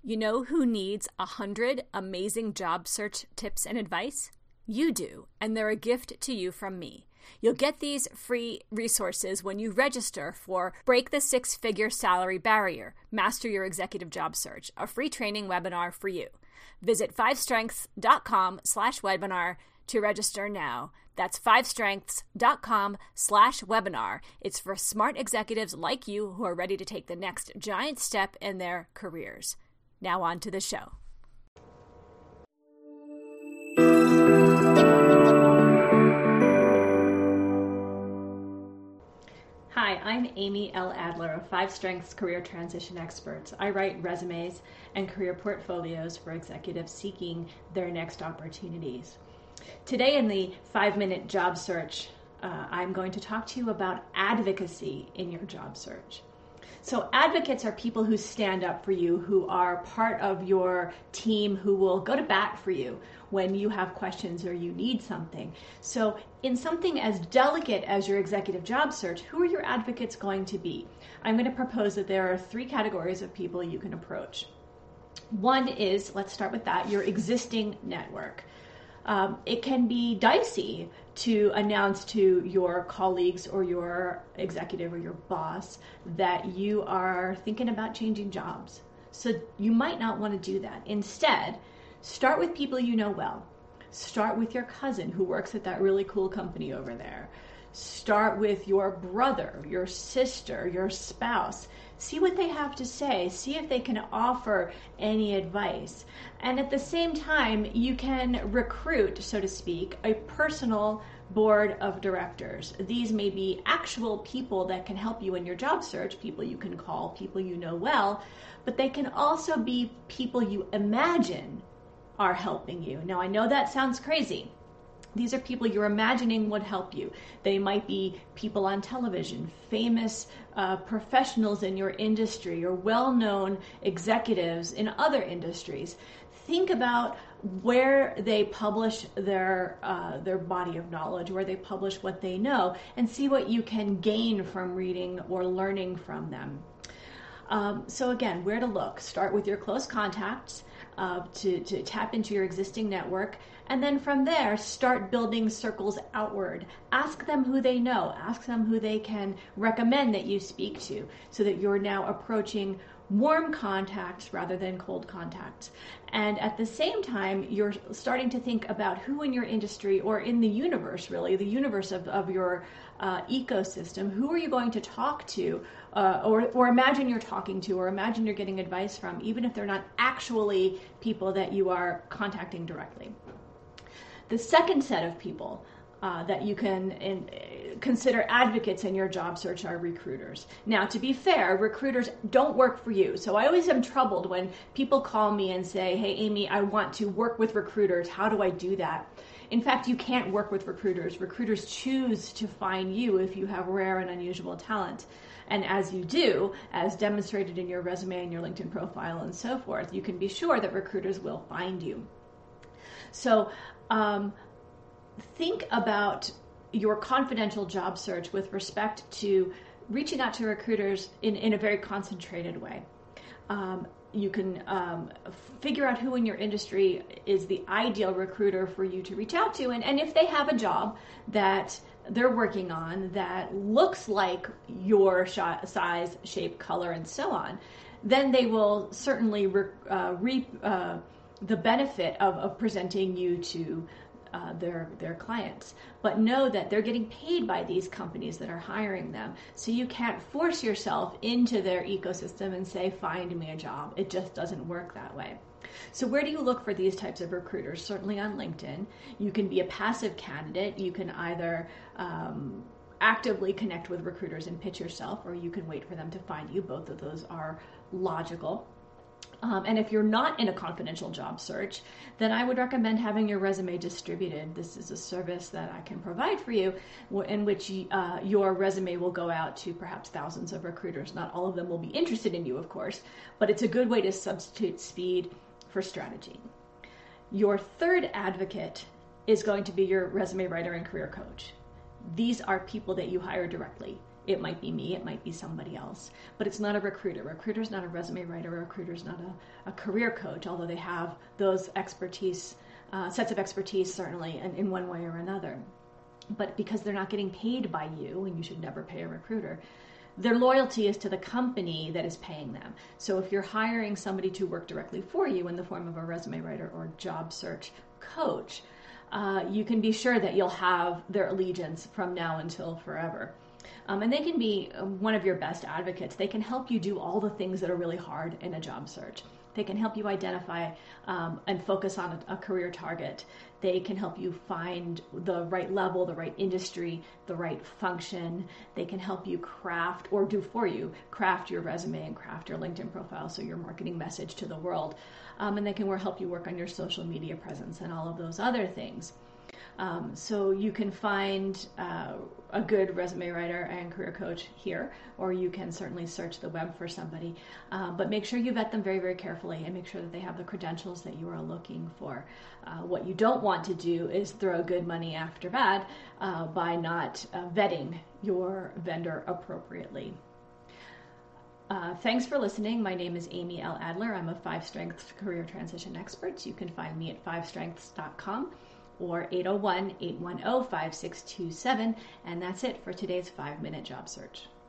You know who needs 100 amazing job search tips and advice? You do, and they're a gift to you from me. You'll get these free resources when you register for Break the Six-Figure Salary Barrier, Master Your Executive Job Search, a free training webinar for you. Visit 5strengths.com/webinar to register now. That's 5strengths.com/webinar. It's for smart executives like you who are ready to take the next giant step in their careers. Now on to the show. Hi, I'm Amy L. Adler of 5 Strengths Career Transition Experts. I write resumes and career portfolios for executives seeking their next opportunities. Today in the 5-minute job search, I'm going to talk to you about advocacy in your job search. So advocates are people who stand up for you, who are part of your team, who will go to bat for you when you have questions or you need something. So in something as delicate as your executive job search, who are your advocates going to be? I'm going to propose that there are 3 categories of people you can approach. One is, let's start with that, your existing network. It can be dicey to announce to your colleagues or your executive or your boss that you are thinking about changing jobs. So you might not want to do that. Instead, start with people you know well. Start with your cousin who works at that really cool company over there. Start with your brother, your sister, your spouse. See what they have to say. See if they can offer any advice. And at the same time, you can recruit, so to speak, a personal board of directors. These may be actual people that can help you in your job search, people you can call, people you know well, but they can also be people you imagine are helping you. Now, I know that sounds crazy. These are people you're imagining would help you. They might be people on television, famous professionals in your industry, or well-known executives in other industries. Think about where they publish their body of knowledge, where they publish what they know, and see what you can gain from reading or learning from them. So again, where to look? Start with your close contacts to tap into your existing network. And then from there, start building circles outward. Ask them who they know. Ask them who they can recommend that you speak to, so that you're now approaching warm contacts rather than cold contacts. And at the same time, you're starting to think about who in your industry, or in the universe really, the universe of your ecosystem, who are you going to talk to, or imagine you're talking to, or imagine you're getting advice from, even if they're not actually people that you are contacting directly. The second set of people that you can consider advocates in your job search are recruiters. Now, to be fair, recruiters don't work for you. So I always am troubled when people call me and say, hey, Amy, I want to work with recruiters. How do I do that? In fact, you can't work with recruiters. Recruiters choose to find you if you have rare and unusual talent. And as you do, as demonstrated in your resume and your LinkedIn profile and so forth, you can be sure that recruiters will find you. So think about your confidential job search with respect to reaching out to recruiters in a very concentrated way. You can figure out who in your industry is the ideal recruiter for you to reach out to. And if they have a job that they're working on that looks like your size, shape, color, and so on, then they will certainly reap the benefit of presenting you to their clients. But know that they're getting paid by these companies that are hiring them. So you can't force yourself into their ecosystem and say, find me a job. It just doesn't work that way. So where do you look for these types of recruiters? Certainly on LinkedIn. You can be a passive candidate. You can either actively connect with recruiters and pitch yourself, or you can wait for them to find you. Both of those are logical. And if you're not in a confidential job search, then I would recommend having your resume distributed. This is a service that I can provide for you, in which your resume will go out to perhaps thousands of recruiters. Not all of them will be interested in you, of course, but it's a good way to substitute speed for strategy. Your third advocate is going to be your resume writer and career coach. These are people that you hire directly. it might be me, it might be somebody else, but it's not a recruiter. Recruiter's not a resume writer. Recruiter's not a career coach, although they have those expertise, sets of expertise certainly in one way or another. But because they're not getting paid by you, and you should never pay a recruiter, their loyalty is to the company that is paying them. So if you're hiring somebody to work directly for you in the form of a resume writer or job search coach, you can be sure that you'll have their allegiance from now until forever. And they can be one of your best advocates. They can help you do all the things that are really hard in a job search. They can help you identify and focus on a career target. They can help you find the right level, the right industry, the right function. They can help you craft, or do for you, craft your resume and craft your LinkedIn profile, so your marketing message to the world. And they can help you work on your social media presence and all of those other things. So you can find a good resume writer and career coach here, or you can certainly search the web for somebody. But make sure you vet them very, very carefully and make sure that they have the credentials that you are looking for. What you don't want to do is throw good money after bad by not vetting your vendor appropriately. Thanks for listening. My name is Amy L. Adler. I'm a 5-Strengths career transition expert. You can find me at 5strengths.com. or 801-810-5627. And that's it for today's 5-Minute Job Search.